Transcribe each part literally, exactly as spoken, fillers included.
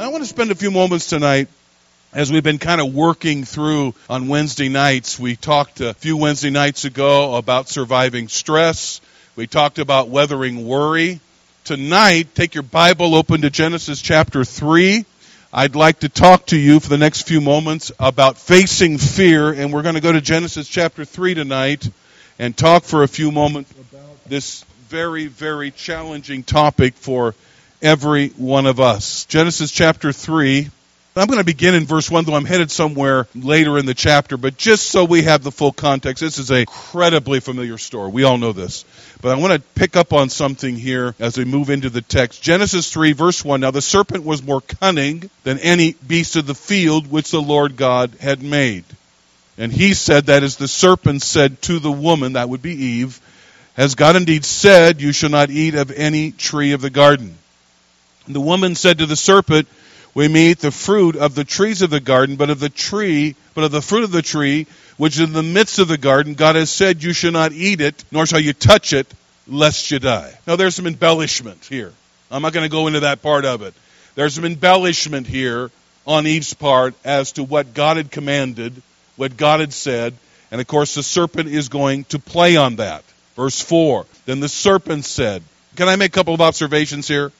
I want to spend a few moments tonight as we've been kind of working through on Wednesday nights. We talked a few Wednesday nights ago about surviving stress. We talked about weathering worry. Tonight, take your Bible open to Genesis chapter three. I'd like to talk to you for the next few moments about facing fear, and we're going to go to Genesis chapter three tonight and talk for a few moments about this very, very challenging topic for every one of us. Genesis chapter three. I'm going to begin in verse one, though I'm headed somewhere later in the chapter, but just so we have the full context, this is an incredibly familiar story. We all know this. But I want to pick up on something here as we move into the text. Genesis three, verse one. Now the serpent was more cunning than any beast of the field which the Lord God had made. And he said, that is, the serpent said to the woman, that would be Eve, has God indeed said, you shall not eat of any tree of the garden. And the woman said to the serpent, we may eat the fruit of the trees of the garden, but of the tree, but of the fruit of the tree, which is in the midst of the garden, God has said, you shall not eat it, nor shall you touch it, lest you die. Now there's some embellishment here. I'm not going to go into that part of it. There's some embellishment here on Eve's part as to what God had commanded, what God had said, and of course the serpent is going to play on that. Verse four, then the serpent said, can I make a couple of observations here?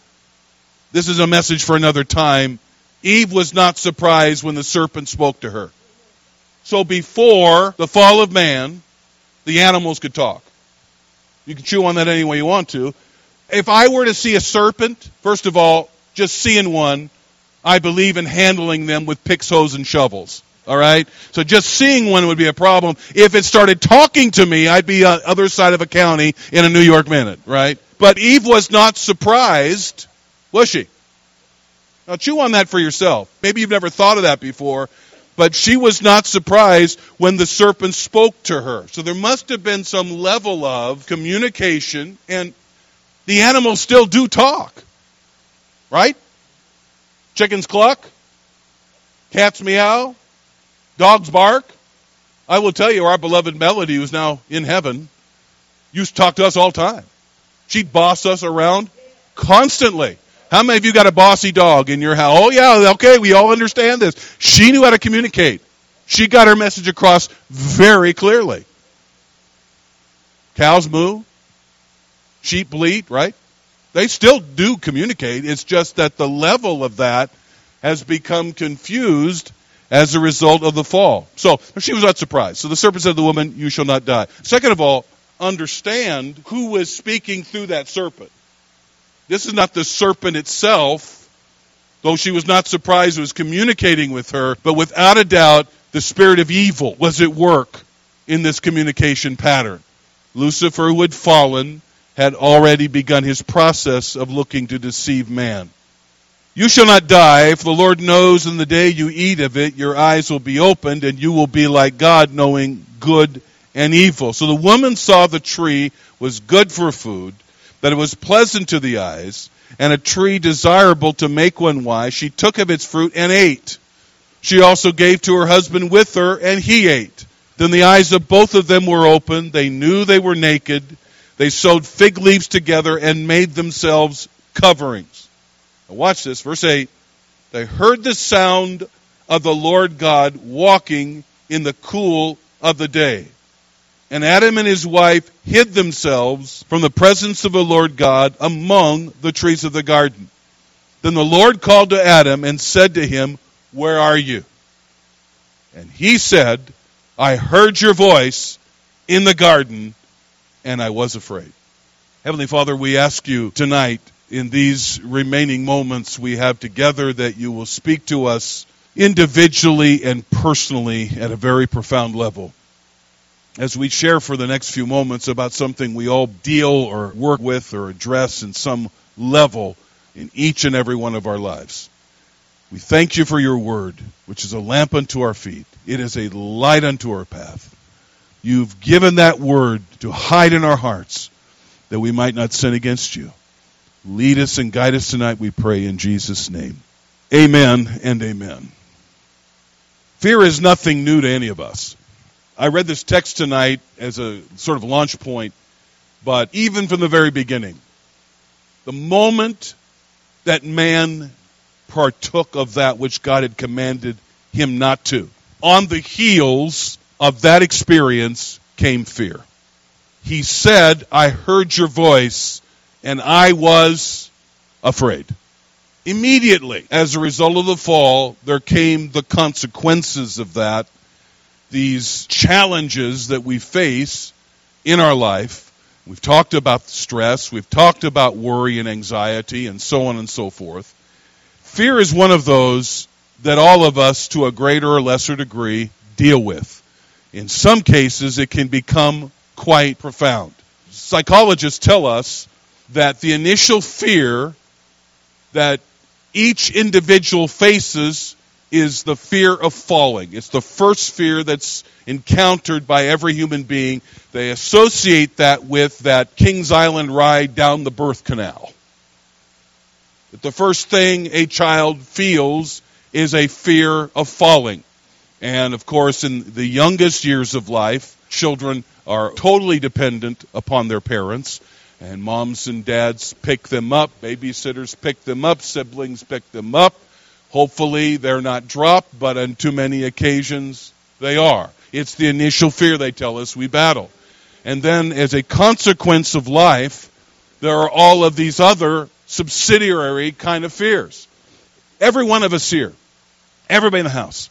This is a message for another time. Eve was not surprised when the serpent spoke to her. So before the fall of man, the animals could talk. You can chew on that any way you want to. If I were to see a serpent, first of all, just seeing one, I believe in handling them with picks, hoes, and shovels. All right? So just seeing one would be a problem. If it started talking to me, I'd be on the other side of a county in a New York minute, right? But Eve was not surprised, was she? Now chew on that for yourself. Maybe you've never thought of that before, but she was not surprised when the serpent spoke to her. So there must have been some level of communication, and the animals still do talk, right? Chickens cluck, cats meow, dogs bark. I will tell you, our beloved Melody, who's now in heaven, used to talk to us all the time. She'd boss us around constantly. How many of you got a bossy dog in your house? Oh, yeah, okay, we all understand this. She knew how to communicate. She got her message across very clearly. Cows moo. Sheep bleat, right? They still do communicate. It's just that the level of that has become confused as a result of the fall. So she was not surprised. So the serpent said to the woman, you shall not die. Second of all, understand who was speaking through that serpent. This is not the serpent itself, though she was not surprised it was communicating with her, but without a doubt, the spirit of evil was at work in this communication pattern. Lucifer, who had fallen, had already begun his process of looking to deceive man. You shall not die, for the Lord knows in the day you eat of it, your eyes will be opened, and you will be like God, knowing good and evil. So the woman saw the tree was good for food, that it was pleasant to the eyes, and a tree desirable to make one wise. She took of its fruit and ate. She also gave to her husband with her, and he ate. Then the eyes of both of them were opened. They knew they were naked. They sewed fig leaves together and made themselves coverings. Now watch this, verse eight. They heard the sound of the Lord God walking in the cool of the day. And Adam and his wife hid themselves from the presence of the Lord God among the trees of the garden. Then the Lord called to Adam and said to him, where are you? And he said, I heard your voice in the garden, and I was afraid. Heavenly Father, we ask you tonight, in these remaining moments we have together, that you will speak to us individually and personally at a very profound level. As we share for the next few moments about something we all deal or work with or address in some level in each and every one of our lives. We thank you for your word, which is a lamp unto our feet. It is a light unto our path. You've given that word to hide in our hearts that we might not sin against you. Lead us and guide us tonight, we pray in Jesus' name. Amen and amen. Fear is nothing new to any of us. I read this text tonight as a sort of launch point, but even from the very beginning, the moment that man partook of that which God had commanded him not to. On the heels of that experience came fear. He said, I heard your voice, and I was afraid. Immediately, as a result of the fall, there came the consequences of that, these challenges that we face in our life. We've talked about stress, we've talked about worry and anxiety, and so on and so forth. Fear is one of those that all of us, to a greater or lesser degree, deal with. In some cases, it can become quite profound. Psychologists tell us that the initial fear that each individual faces is the fear of falling. It's the first fear that's encountered by every human being. They associate that with that Kings Island ride down the birth canal. That the first thing a child feels is a fear of falling. And of course, in the youngest years of life, children are totally dependent upon their parents. And moms and dads pick them up, babysitters pick them up, siblings pick them up. Hopefully they're not dropped, but on too many occasions they are. It's the initial fear, they tell us, we battle. And then as a consequence of life, there are all of these other subsidiary kind of fears. Every one of us here, everybody in the house,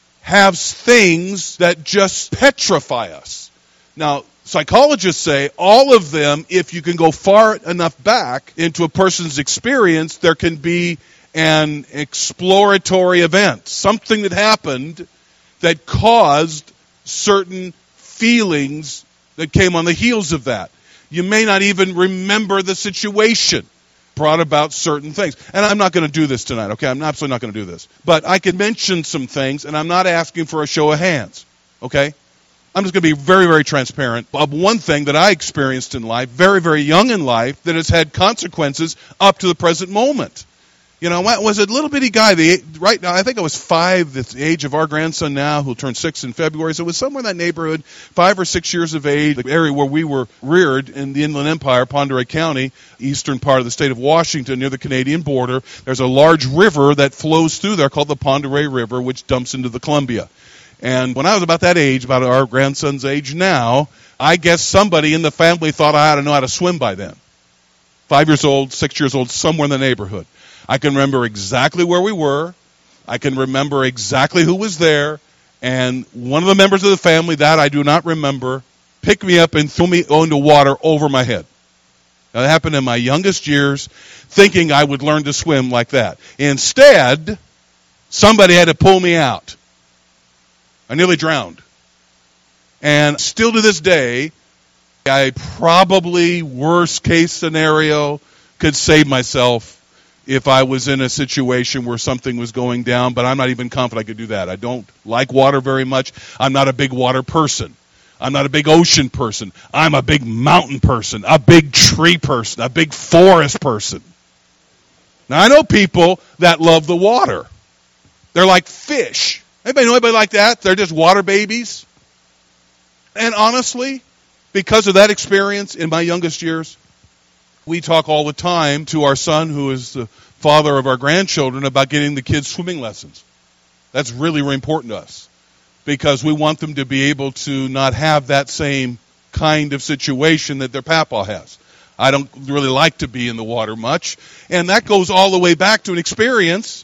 has things that just petrify us. Now, psychologists say all of them, if you can go far enough back into a person's experience, there can be an exploratory event, something that happened that caused certain feelings that came on the heels of that. You may not even remember the situation brought about certain things. And I'm not going to do this tonight, okay? I'm absolutely not going to do this. But I can mention some things, and I'm not asking for a show of hands, okay? I'm just going to be very, very transparent of one thing that I experienced in life, very, very young in life, that has had consequences up to the present moment. You know, I was a little bitty guy. The, right now, I think I was five, the age of our grandson now, who'll turn six in February. So it was somewhere in that neighborhood, five or six years of age, the area where we were reared in the Inland Empire, Pend Oreille County, eastern part of the state of Washington, near the Canadian border. There's a large river that flows through there called the Pend Oreille River, which dumps into the Columbia. And when I was about that age, about our grandson's age now, I guess somebody in the family thought I ought to know how to swim by then. Five years old, six years old, somewhere in the neighborhood. I can remember exactly where we were. I can remember exactly who was there. And one of the members of the family, that I do not remember, picked me up and threw me into water over my head. Now, that happened in my youngest years, thinking I would learn to swim like that. Instead, somebody had to pull me out. I nearly drowned. And still to this day, I probably, worst case scenario, could save myself if I was in a situation where something was going down, but I'm not even confident I could do that. I don't like water very much. I'm not a big water person. I'm not a big ocean person. I'm a big mountain person, a big tree person, a big forest person. Now, I know people that love the water. They're like fish. Anybody know anybody like that? They're just water babies. And honestly, because of that experience in my youngest years, we talk all the time to our son, who is the father of our grandchildren, about getting the kids swimming lessons. That's really, really important to us because we want them to be able to not have that same kind of situation that their papa has. I don't really like to be in the water much, and that goes all the way back to an experience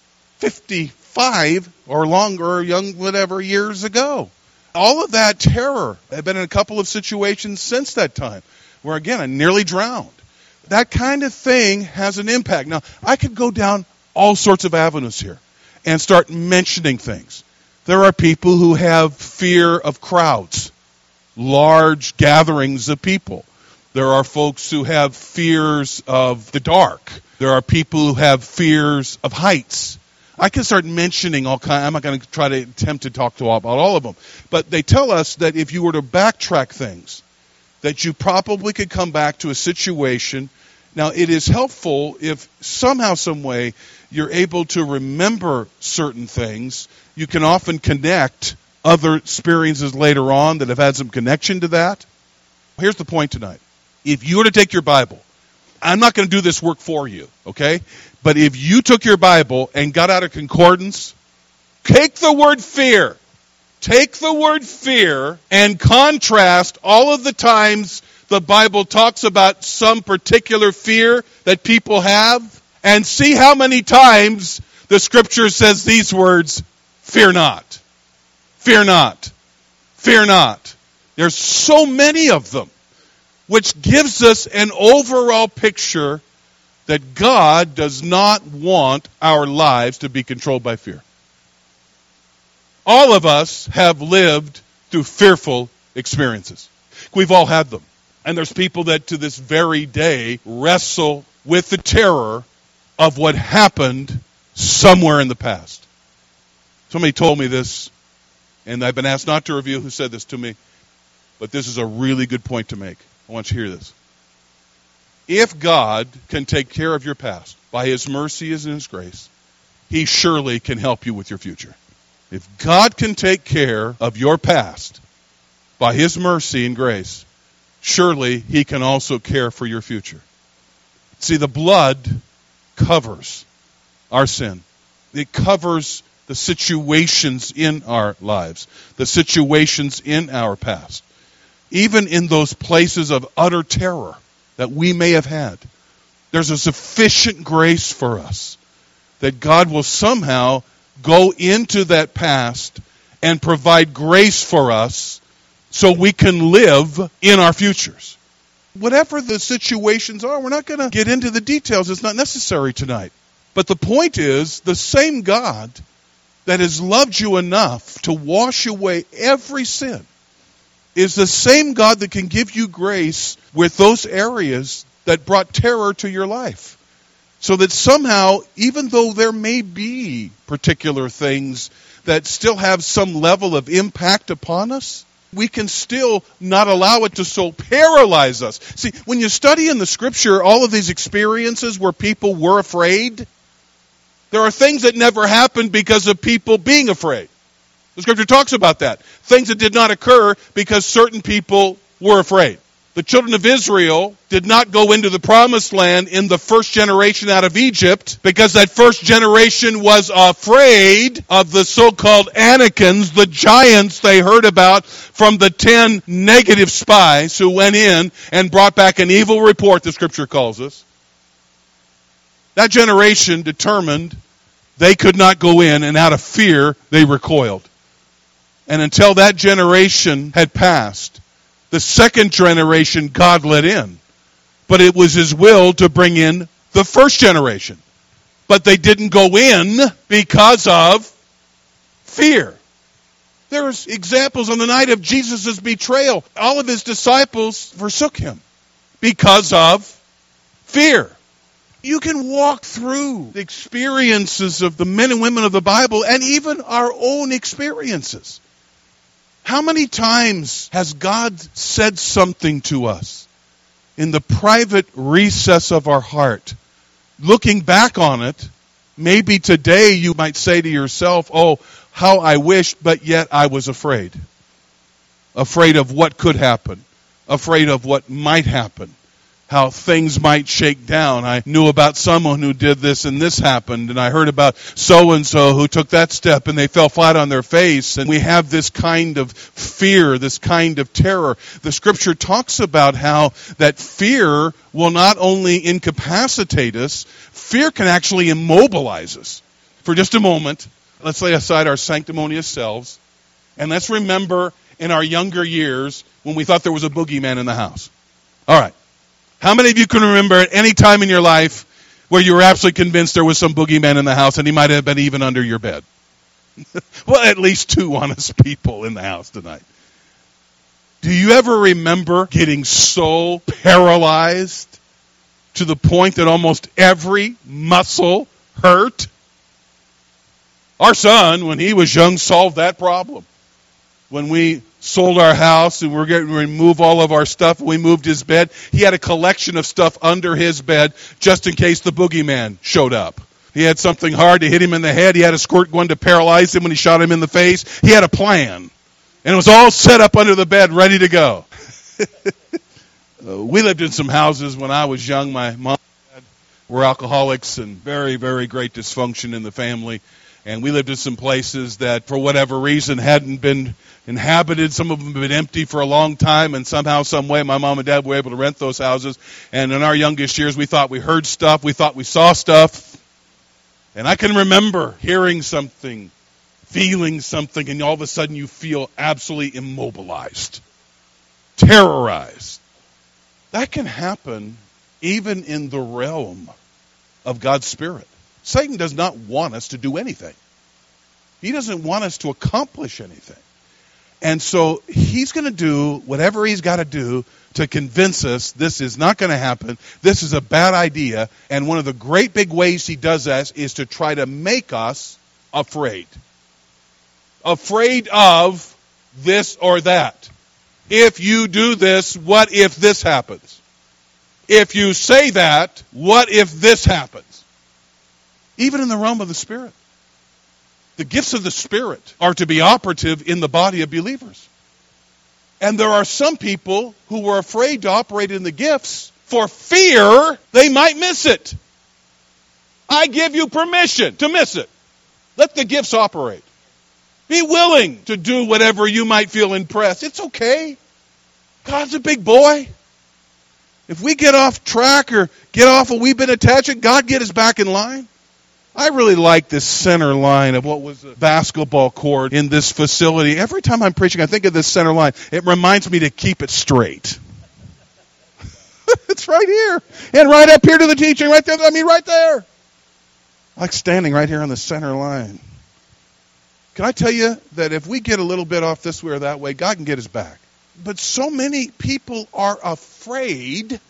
fifty-five or longer, young whatever, years ago. All of that terror. I've been in a couple of situations since that time where, again, I nearly drowned. That kind of thing has an impact. Now, I could go down all sorts of avenues here and start mentioning things. There are people who have fear of crowds, large gatherings of people. There are folks who have fears of the dark. There are people who have fears of heights. I can start mentioning all kinds. I'm not going to try to attempt to talk to all, about all of them. But they tell us that if you were to backtrack things, that you probably could come back to a situation. Now, it is helpful if somehow, some way, you're able to remember certain things. You can often connect other experiences later on that have had some connection to that. Here's the point tonight. If you were to take your Bible I'm not going to do this work for you, okay? But if you took your Bible and got out a concordance, take the word fear. Take the word fear and contrast all of the times the Bible talks about some particular fear that people have, and see how many times the Scripture says these words, fear not, fear not, fear not. There's so many of them, which gives us an overall picture that God does not want our lives to be controlled by fear. All of us have lived through fearful experiences. We've all had them. And there's people that to this very day wrestle with the terror of what happened somewhere in the past. Somebody told me this, and I've been asked not to review who said this to me, but this is a really good point to make. I want you to hear this. If God can take care of your past by His mercy and His grace, He surely can help you with your future. If God can take care of your past by His mercy and grace, surely He can also care for your future. See, the blood covers our sin. It covers the situations in our lives, the situations in our past. Even in those places of utter terror that we may have had, there's a sufficient grace for us that God will somehow go into that past and provide grace for us so we can live in our futures. Whatever the situations are, we're not going to get into the details. It's not necessary tonight. But the point is, the same God that has loved you enough to wash away every sin is the same God that can give you grace with those areas that brought terror to your life. So that somehow, even though there may be particular things that still have some level of impact upon us, we can still not allow it to so paralyze us. See, when you study in the Scripture all of these experiences where people were afraid, there are things that never happened because of people being afraid. The Scripture talks about that. Things that did not occur because certain people were afraid. The children of Israel did not go into the promised land in the first generation out of Egypt because that first generation was afraid of the so-called Anakims, the giants they heard about from the ten negative spies who went in and brought back an evil report, the Scripture calls us. That generation determined they could not go in, and out of fear, they recoiled. And until that generation had passed, the second generation God let in. But it was His will to bring in the first generation. But they didn't go in because of fear. There's examples on the night of Jesus' betrayal. All of His disciples forsook Him because of fear. You can walk through the experiences of the men and women of the Bible and even our own experiences. How many times has God said something to us in the private recess of our heart? Looking back on it, maybe today you might say to yourself, oh, how I wish, but yet I was afraid. Afraid of what could happen. Afraid of what might happen. How things might shake down. I knew about someone who did this and this happened, and I heard about so-and-so who took that step and they fell flat on their face. And we have this kind of fear, this kind of terror. The Scripture talks about how that fear will not only incapacitate us, fear can actually immobilize us. For just a moment, let's lay aside our sanctimonious selves, and let's remember in our younger years when we thought there was a boogeyman in the house. All right. How many of you can remember at any time in your life where you were absolutely convinced there was some boogeyman in the house and he might have been even under your bed? Well, at least two honest people in the house tonight. Do you ever remember getting so paralyzed to the point that almost every muscle hurt? Our son, when he was young, solved that problem. When we sold our house and we were getting to remove all of our stuff, we moved his bed. He had a collection of stuff under his bed just in case the boogeyman showed up. He had something hard to hit him in the head. He had a squirt gun to paralyze him when he shot him in the face. He had a plan. And it was all set up under the bed, ready to go. Uh, we lived in some houses when I was young. My mom and dad were alcoholics and very, very great dysfunction in the family. And we lived in some places that, for whatever reason, hadn't been inhabited. Some of them had been empty for a long time, and somehow, some way, my mom and dad were able to rent those houses. And in our youngest years, we thought we heard stuff. We thought we saw stuff. And I can remember hearing something, feeling something, and all of a sudden you feel absolutely immobilized, terrorized. That can happen even in the realm of God's Spirit. Satan does not want us to do anything. He doesn't want us to accomplish anything. And so he's going to do whatever he's got to do to convince us this is not going to happen, this is a bad idea, and one of the great big ways he does that is to try to make us afraid. Afraid of this or that. If you do this, what if this happens? If you say that, what if this happens? Even in the realm of the Spirit. The gifts of the Spirit are to be operative in the body of believers. And there are some people who were afraid to operate in the gifts for fear they might miss it. I give you permission to miss it. Let the gifts operate. Be willing to do whatever you might feel impressed. It's okay. God's a big boy. If we get off track or get off a wee bit of tangent, God get us back in line. I really like this center line of what was a basketball court in this facility. Every time I'm preaching, I think of this center line. It reminds me to keep it straight. It's right here. And right up here to the teaching, right there. I mean, right there. I like standing right here on the center line. Can I tell you that if we get a little bit off this way or that way, God can get us back. But so many people are afraid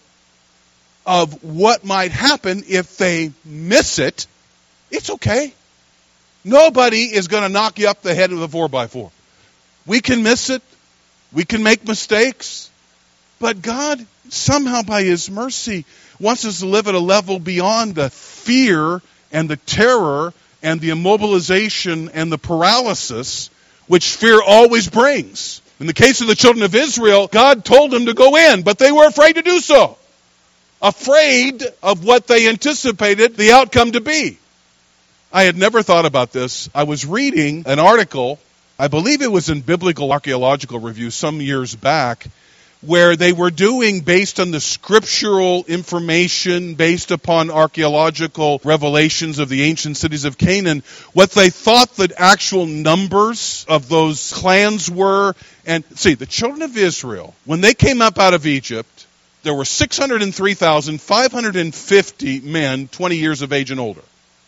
of what might happen if they miss it. It's okay. Nobody is going to knock you up the head with a four by four. We can miss it. We can make mistakes. But God, somehow by His mercy, wants us to live at a level beyond the fear and the terror and the immobilization and the paralysis which fear always brings. In the case of the children of Israel, God told them to go in, but they were afraid to do so. Afraid of what they anticipated the outcome to be. I had never thought about this. I was reading an article, I believe it was in Biblical Archaeological Review some years back, where they were doing, based on the scriptural information, based upon archaeological revelations of the ancient cities of Canaan, what they thought the actual numbers of those clans were. And see, the children of Israel, when they came up out of Egypt, there were six hundred three thousand five hundred fifty men twenty years of age and older.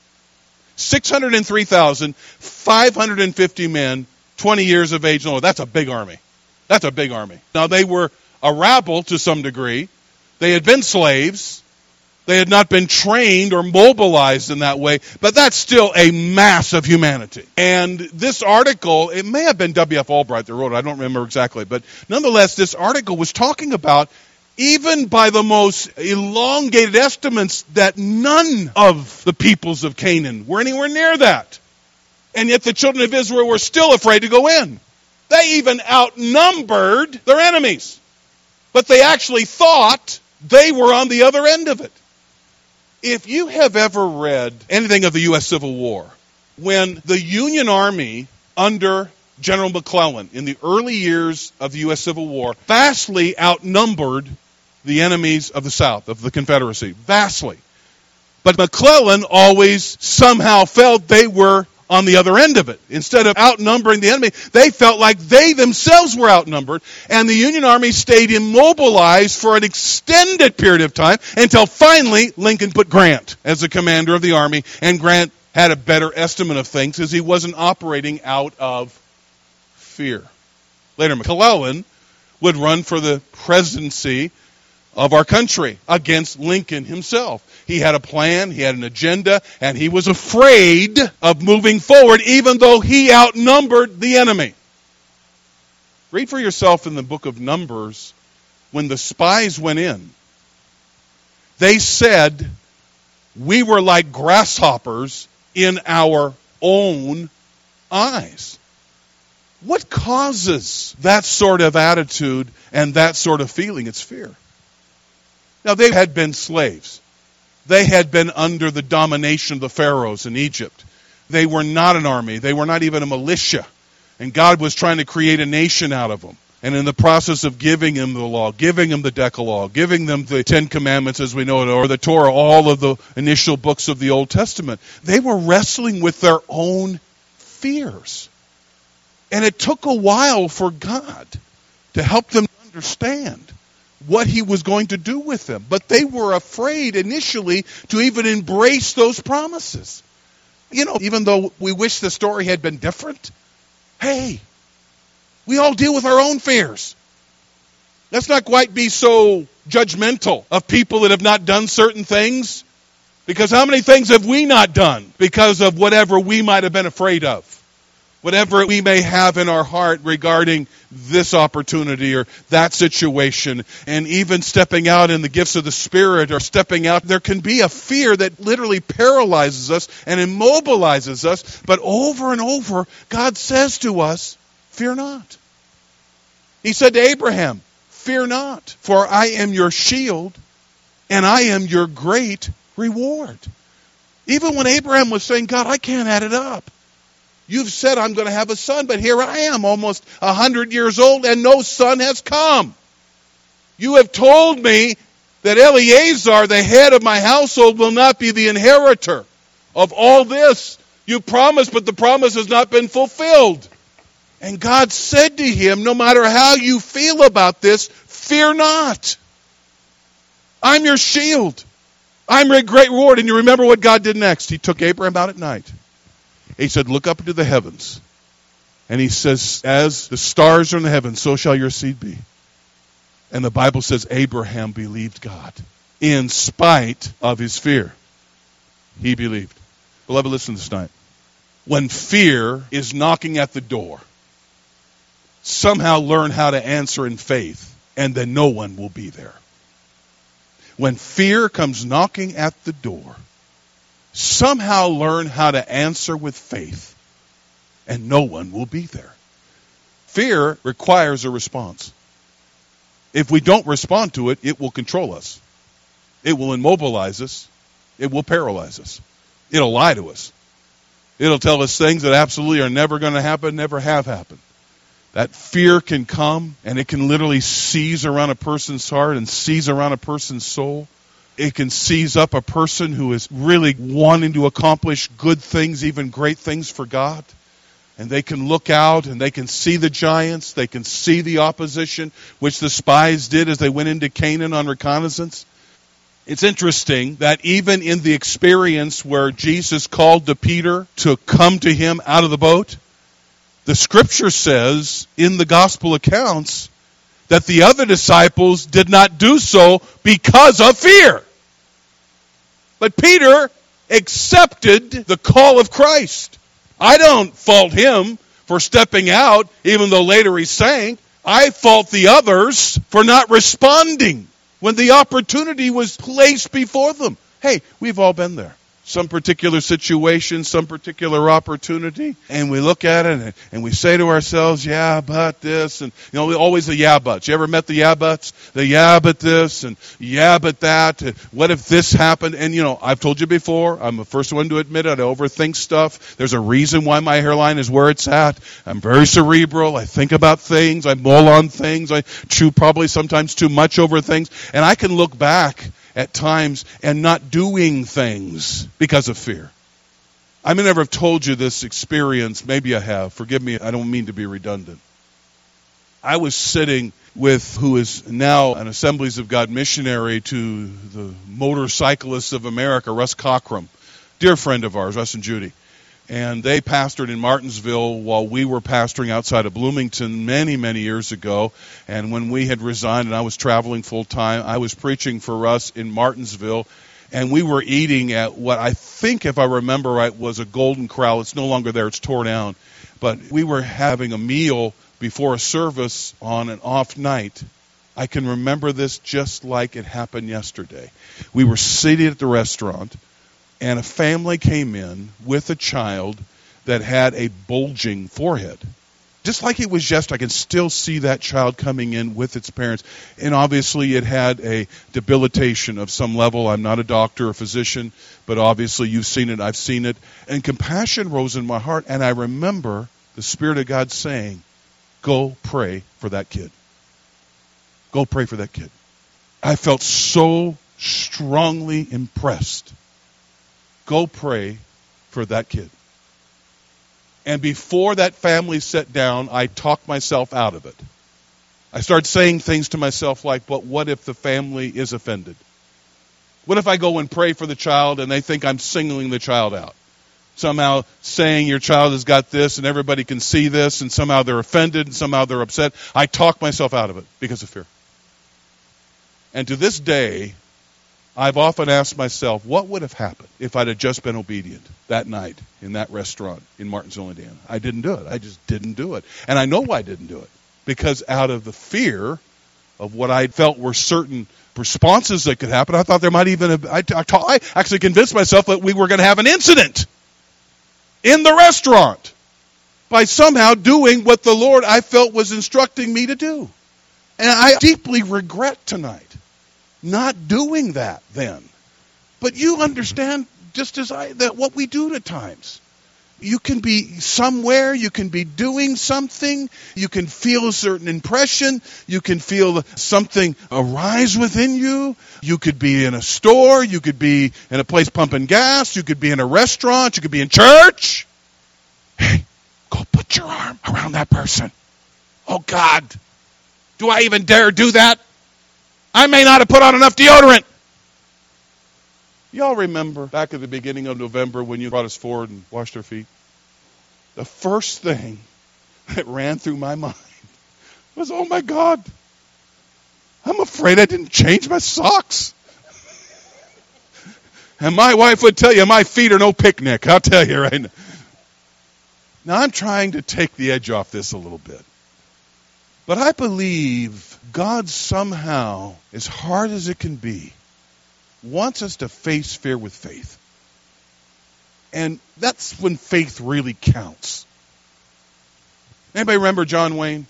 six hundred three thousand five hundred fifty men, twenty years of age and older. That's a big army. That's a big army. Now, they were a rabble to some degree. They had been slaves. They had not been trained or mobilized in that way. But that's still a mass of humanity. And this article, it may have been W F Albright that wrote it. I don't remember exactly. But nonetheless, this article was talking about, even by the most elongated estimates, that none of the peoples of Canaan were anywhere near that. And yet the children of Israel were still afraid to go in. They even outnumbered their enemies. But they actually thought they were on the other end of it. If you have ever read anything of the U S Civil War, when the Union Army under General McClellan in the early years of the U S Civil War vastly outnumbered the enemies of the South, of the Confederacy, vastly. But McClellan always somehow felt they were on the other end of it. Instead of outnumbering the enemy, they felt like they themselves were outnumbered, and the Union Army stayed immobilized for an extended period of time until finally Lincoln put Grant as the commander of the army, and Grant had a better estimate of things because he wasn't operating out of fear. Later, McClellan would run for the presidency of our country against Lincoln himself. He had a plan, he had an agenda, and he was afraid of moving forward even though he outnumbered the enemy. Read for yourself in the book of Numbers, when the spies went in, they said, we were like grasshoppers in our own eyes. What causes that sort of attitude and that sort of feeling? It's fear. Now, they had been slaves. They had been under the domination of the pharaohs in Egypt. They were not an army. They were not even a militia. And God was trying to create a nation out of them. And in the process of giving them the law, giving them the Decalogue, giving them the Ten Commandments as we know it, or the Torah, all of the initial books of the Old Testament, they were wrestling with their own fears. And it took a while for God to help them understand what he was going to do with them. But they were afraid initially to even embrace those promises. You know, even though we wish the story had been different, hey, we all deal with our own fears. Let's not quite be so judgmental of people that have not done certain things. Because how many things have we not done because of whatever we might have been afraid of? Whatever we may have in our heart regarding this opportunity or that situation, and even stepping out in the gifts of the Spirit or stepping out, there can be a fear that literally paralyzes us and immobilizes us. But over and over, God says to us, fear not. He said to Abraham, fear not, for I am your shield and I am your great reward. Even when Abraham was saying, God, I can't add it up. You've said I'm going to have a son, but here I am, almost a hundred years old, and no son has come. You have told me that Eleazar, the head of my household, will not be the inheritor of all this. You promised, but the promise has not been fulfilled. And God said to him, no matter how you feel about this, fear not. I'm your shield. I'm your great reward. And you remember what God did next. He took Abraham out at night. He said, look up into the heavens. And he says, as the stars are in the heavens, so shall your seed be. And the Bible says Abraham believed God. In spite of his fear, he believed. Beloved, listen this night. When fear is knocking at the door, somehow learn how to answer in faith, and then no one will be there. When fear comes knocking at the door, somehow learn how to answer with faith, and no one will be there. Fear requires a response. If we don't respond to it, it will control us. It will immobilize us. It will paralyze us. It'll lie to us. It'll tell us things that absolutely are never going to happen, never have happened. That fear can come, and it can literally seize around a person's heart and seize around a person's soul. It can seize up a person who is really wanting to accomplish good things, even great things for God. And they can look out and they can see the giants. They can see the opposition, which the spies did as they went into Canaan on reconnaissance. It's interesting that even in the experience where Jesus called to Peter to come to him out of the boat, the Scripture says in the gospel accounts that the other disciples did not do so because of fear. But Peter accepted the call of Christ. I don't fault him for stepping out, even though later he sank. I fault the others for not responding when the opportunity was placed before them. Hey, we've all been there. Some particular situation, some particular opportunity, and we look at it and, and we say to ourselves, yeah, but this, and you know, always the yeah buts. You ever met the yeah buts? The yeah but this, and yeah but that, and what if this happened? And you know, I've told you before, I'm the first one to admit it, I overthink stuff. There's a reason why my hairline is where it's at. I'm very cerebral, I think about things, I mull on things, I chew probably sometimes too much over things, and I can look back at times and not doing things because of fear. I may never have told you this experience. Maybe I have. Forgive me. I don't mean to be redundant. I was sitting with who is now an Assemblies of God missionary to the Motorcyclists of America, Russ Cockrum, dear friend of ours, Russ and Judy. And they pastored in Martinsville while we were pastoring outside of Bloomington many, many years ago. And when we had resigned and I was traveling full time, I was preaching for us in Martinsville. And we were eating at what I think, if I remember right, was a Golden Corral. It's no longer there. It's tore down. But we were having a meal before a service on an off night. I can remember this just like it happened yesterday. We were seated at the restaurant, and a family came in with a child that had a bulging forehead. just like it was yesterday, I can still see that child coming in with its parents. And obviously it had a debilitation of some level. I'm not a doctor or physician, but obviously you've seen it, I've seen it. And compassion rose in my heart, and I remember the Spirit of God saying, go pray for that kid. Go pray for that kid. I felt so strongly impressed. Go pray for that kid. And before that family sat down, I talked myself out of it. I started saying things to myself like, but what if the family is offended? What if I go and pray for the child and they think I'm singling the child out? Somehow saying your child has got this and everybody can see this, and somehow they're offended and somehow they're upset. I talked myself out of it because of fear. And to this day, I've often asked myself, what would have happened if I'd have just been obedient that night in that restaurant in Martinsville, Indiana? I didn't do it. I just didn't do it. And I know why I didn't do it. Because out of the fear of what I felt were certain responses that could happen, I thought there might even have, I, I, I actually convinced myself that we were going to have an incident in the restaurant by somehow doing what the Lord I felt was instructing me to do. And I deeply regret tonight not doing that then. But you understand, just as I, that what we do at times. You can be somewhere, you can be doing something, you can feel a certain impression, you can feel something arise within you. You could be in a store, you could be in a place pumping gas, you could be in a restaurant, you could be in church. Hey, go put your arm around that person. Oh God, do I even dare do that? I may not have put on enough deodorant. Y'all remember back at the beginning of November when you brought us forward and washed our feet? The first thing that ran through my mind was, oh my God, I'm afraid I didn't change my socks. And my wife would tell you, my feet are no picnic. I'll tell you right now. Now I'm trying to take the edge off this a little bit. But I believe God somehow, as hard as it can be, wants us to face fear with faith. And that's when faith really counts. Anybody remember John Wayne?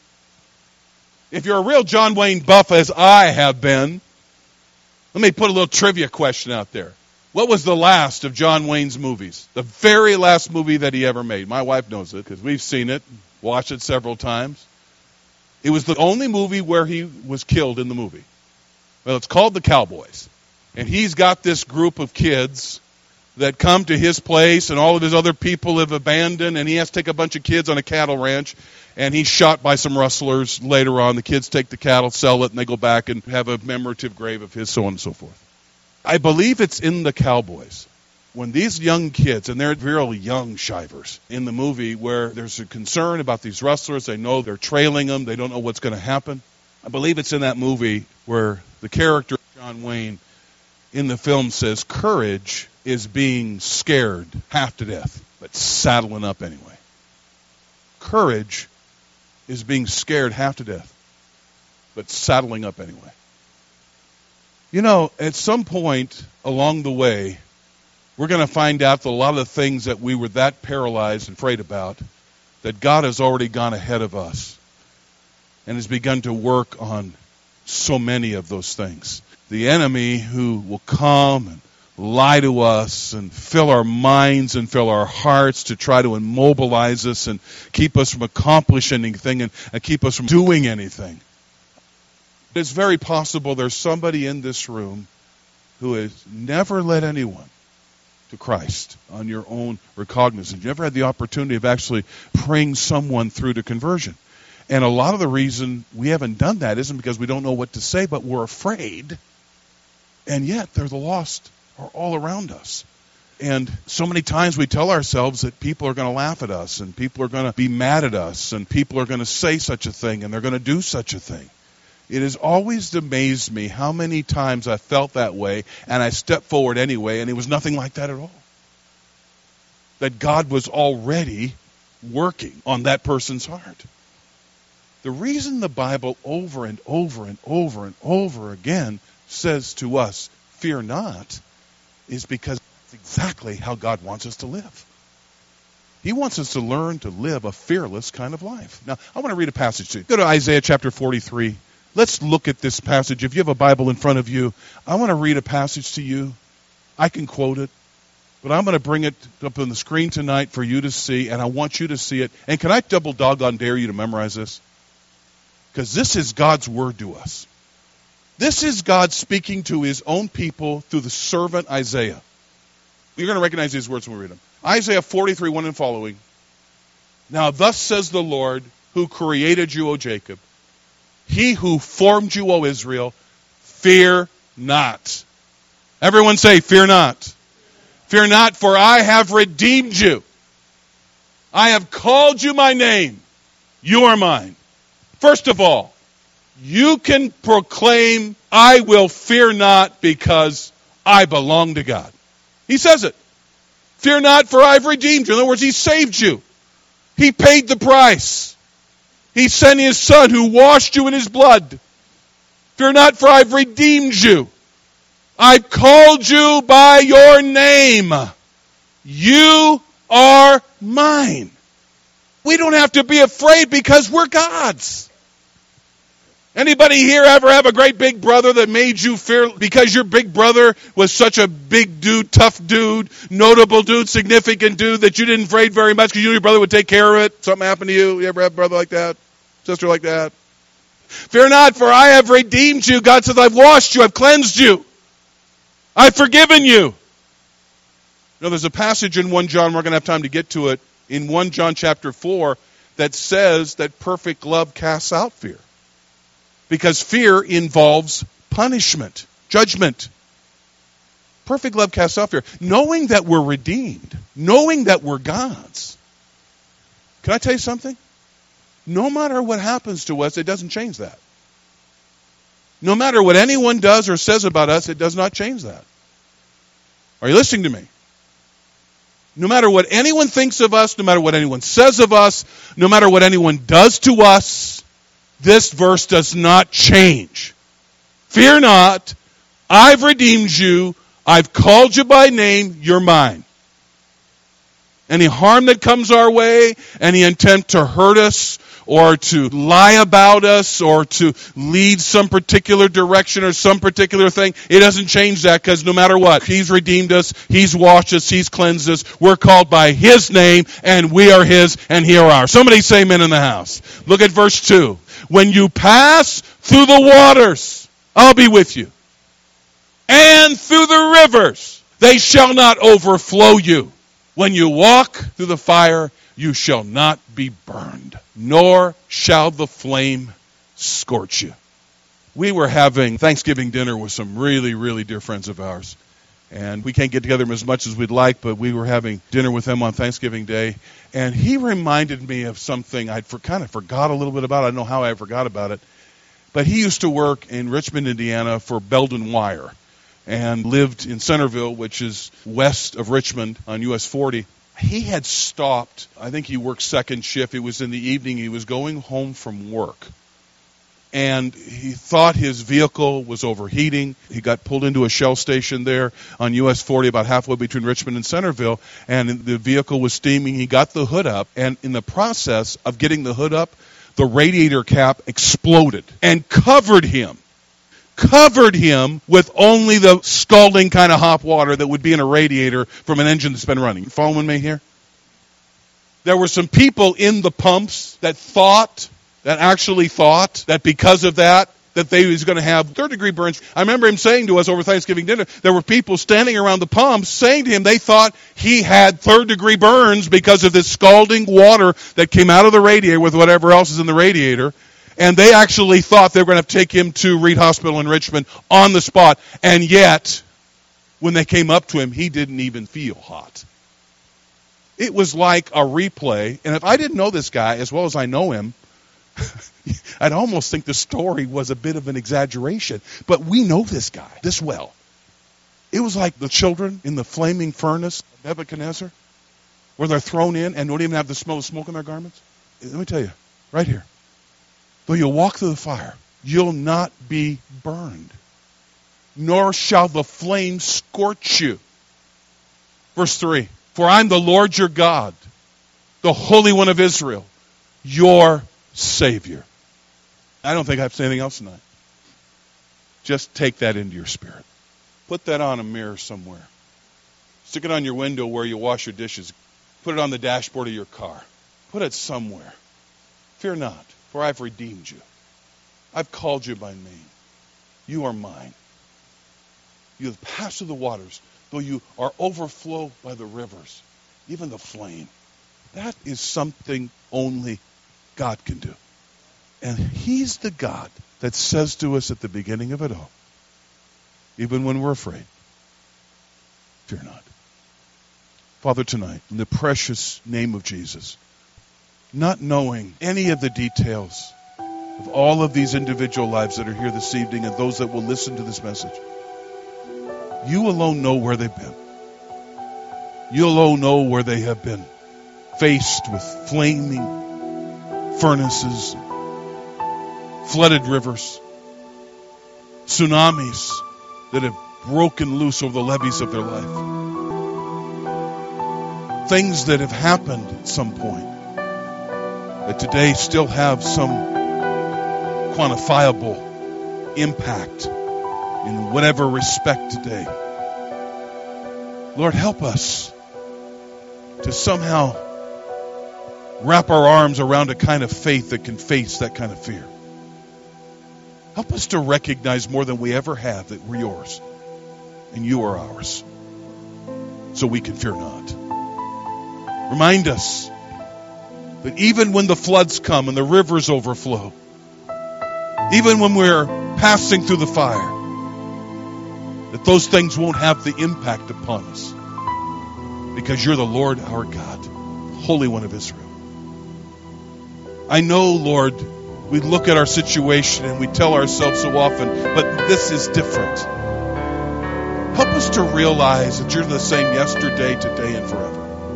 If you're a real John Wayne buff, as I have been, let me put a little trivia question out there. What was the last of John Wayne's movies? The very last movie that he ever made. My wife knows it because we've seen it, watched it several times. It was the only movie where he was killed in the movie. Well, it's called The Cowboys. And he's got this group of kids that come to his place, and all of his other people have abandoned, and he has to take a bunch of kids on a cattle ranch, and he's shot by some rustlers later on. The kids take the cattle, sell it, and they go back and have a commemorative grave of his, so on and so forth. I believe it's in The Cowboys. When these young kids, and they're really young shivers in the movie, where there's a concern about these rustlers, they know they're trailing them, they don't know what's going to happen. I believe it's in that movie where the character John Wayne in the film says, courage is being scared half to death, but saddling up anyway. Courage is being scared half to death, but saddling up anyway. You know, at some point along the way, we're going to find out that a lot of the things that we were that paralyzed and afraid about, that God has already gone ahead of us and has begun to work on so many of those things. The enemy who will come and lie to us and fill our minds and fill our hearts to try to immobilize us and keep us from accomplishing anything and, and keep us from doing anything. It's very possible there's somebody in this room who has never led anyone to Christ on your own recognizance. You never had the opportunity of actually praying someone through to conversion. And a lot of the reason we haven't done that isn't because we don't know what to say, but we're afraid. And yet, they're the lost are all around us. And so many times we tell ourselves that people are going to laugh at us, and people are going to be mad at us, and people are going to say such a thing, and they're going to do such a thing. It has always amazed me how many times I felt that way, and I stepped forward anyway, and it was nothing like that at all. That God was already working on that person's heart. The reason the Bible over and over and over and over again says to us, fear not, is because that's exactly how God wants us to live. He wants us to learn to live a fearless kind of life. Now, I want to read a passage to you. Go to Isaiah chapter forty-three. Let's look at this passage. If you have a Bible in front of you, I want to read a passage to you. I can quote it, but I'm going to bring it up on the screen tonight for you to see, and I want you to see it. And can I double doggone dare you to memorize this? Because this is God's word to us. This is God speaking to his own people through the servant Isaiah. You're going to recognize these words when we read them. Isaiah forty-three, one and following. Now thus says the Lord, who created you, O Jacob, he who formed you, O Israel, fear not. Everyone say, fear not. Fear not, for I have redeemed you. I have called you my name. You are mine. First of all, you can proclaim, I will fear not because I belong to God. He says it. Fear not, for I've redeemed you. In other words, he saved you. He paid the price. He sent his son who washed you in his blood. Fear not, for I've redeemed you. I've called you by your name. You are mine. We don't have to be afraid because we're God's. Anybody here ever have a great big brother that made you fear because your big brother was such a big dude, tough dude, notable dude, significant dude that you didn't afraid very much because you knew your brother would take care of it? Something happened to you? You ever have a brother like that? Sister like that? Fear not, for I have redeemed you. God says, I've washed you. I've cleansed you. I've forgiven you. You know, there's a passage in First John, we're going to have time to get to it, in First John chapter four, that says that perfect love casts out fear. Because fear involves punishment, judgment. Perfect love casts out fear. Knowing that we're redeemed, knowing that we're God's. Can I tell you something? No matter what happens to us, it doesn't change that. No matter what anyone does or says about us, it does not change that. Are you listening to me? No matter what anyone thinks of us, no matter what anyone says of us, no matter what anyone does to us, this verse does not change. Fear not, I've redeemed you, I've called you by name, you're mine. Any harm that comes our way, any intent to hurt us, or to lie about us, or to lead some particular direction or some particular thing, it doesn't change that, because no matter what, he's redeemed us, he's washed us, he's cleansed us, we're called by his name, and we are his, and he are ours. Somebody say amen in the house. Look at verse two. When you pass through the waters, I'll be with you. And through the rivers, they shall not overflow you. When you walk through the fire, you shall not be burned, nor shall the flame scorch you. We were having Thanksgiving dinner with some really, really dear friends of ours. And we can't get together as much as we'd like, but we were having dinner with them on Thanksgiving Day. And he reminded me of something I'd for, kind of forgot a little bit about. I don't know how I forgot about it. But he used to work in Richmond, Indiana for Belden Wire and lived in Centerville, which is west of Richmond on U S forty. He had stopped. I think he worked second shift. It was in the evening. He was going home from work. And he thought his vehicle was overheating. He got pulled into a Shell station there on U S forty, about halfway between Richmond and Centerville, and the vehicle was steaming. He got the hood up, and in the process of getting the hood up, the radiator cap exploded and covered him. Covered him with only the scalding kind of hot water that would be in a radiator from an engine that's been running. You following me here? There were some people in the pumps that thought... that actually thought that because of that, that they was going to have third-degree burns. I remember him saying to us over Thanksgiving dinner, there were people standing around the pumps saying to him they thought he had third-degree burns because of this scalding water that came out of the radiator with whatever else is in the radiator. And they actually thought they were going to have to take him to Reed Hospital in Richmond on the spot. And yet, when they came up to him, he didn't even feel hot. It was like a replay. And if I didn't know this guy as well as I know him, I'd almost think the story was a bit of an exaggeration. But we know this guy this well. It was like the children in the flaming furnace of Nebuchadnezzar, where they're thrown in and don't even have the smell of smoke in their garments. Let me tell you, right here. Though you walk through the fire, you'll not be burned, nor shall the flame scorch you. Verse three, for I'm the Lord your God, the Holy One of Israel, your Savior. I don't think I have to say anything else tonight. Just take that into your spirit. Put that on a mirror somewhere. Stick it on your window where you wash your dishes. Put it on the dashboard of your car. Put it somewhere. Fear not, for I have redeemed you. I've called you by name. You are mine. You have passed through the waters, though you are overflowed by the rivers, even the flame. That is something only God can do. And He's the God that says to us at the beginning of it all, even when we're afraid, fear not. Father, tonight, in the precious name of Jesus, not knowing any of the details of all of these individual lives that are here this evening and those that will listen to this message, you alone know where they've been. You alone know where they have been faced with flaming furnaces, flooded rivers, tsunamis that have broken loose over the levees of their life. Things that have happened at some point that today still have some quantifiable impact in whatever respect today. Lord, help us to somehow wrap our arms around a kind of faith that can face that kind of fear. Help us to recognize more than we ever have that we're yours and you are ours, so we can fear not. Remind us that even when the floods come and the rivers overflow, even when we're passing through the fire, that those things won't have the impact upon us, because you're the Lord our God, Holy One of Israel. I know, Lord, we look at our situation and we tell ourselves so often, but this is different. Help us to realize that you're the same yesterday, today, and forever.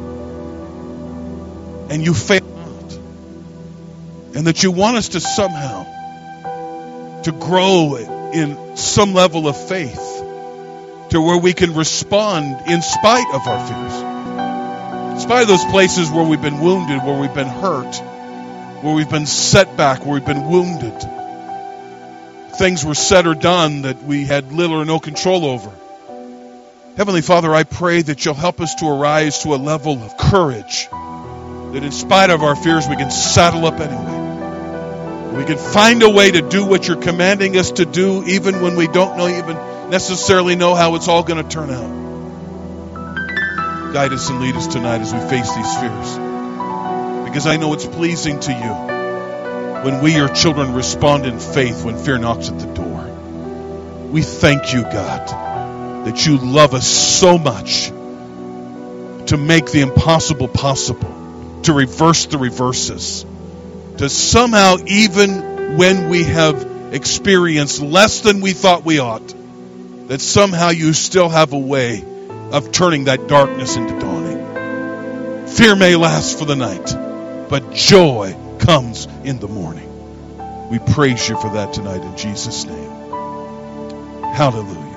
And you fail not. And that you want us to somehow to grow in some level of faith to where we can respond in spite of our fears. In spite of those places where we've been wounded, where we've been hurt, where we've been set back, where we've been wounded. Things were said or done that we had little or no control over. Heavenly Father, I pray that you'll help us to arise to a level of courage, that in spite of our fears, we can saddle up anyway. We can find a way to do what you're commanding us to do, even when we don't know, even necessarily know how it's all going to turn out. Guide us and lead us tonight as we face these fears, because I know it's pleasing to you when we, your children, respond in faith when fear knocks at the door. We thank you, God, that you love us so much to make the impossible possible, to reverse the reverses, to somehow, even when we have experienced less than we thought we ought, that somehow you still have a way of turning that darkness into dawning. Fear may last for the night, but joy comes in the morning. We praise you for that tonight in Jesus' name. Hallelujah.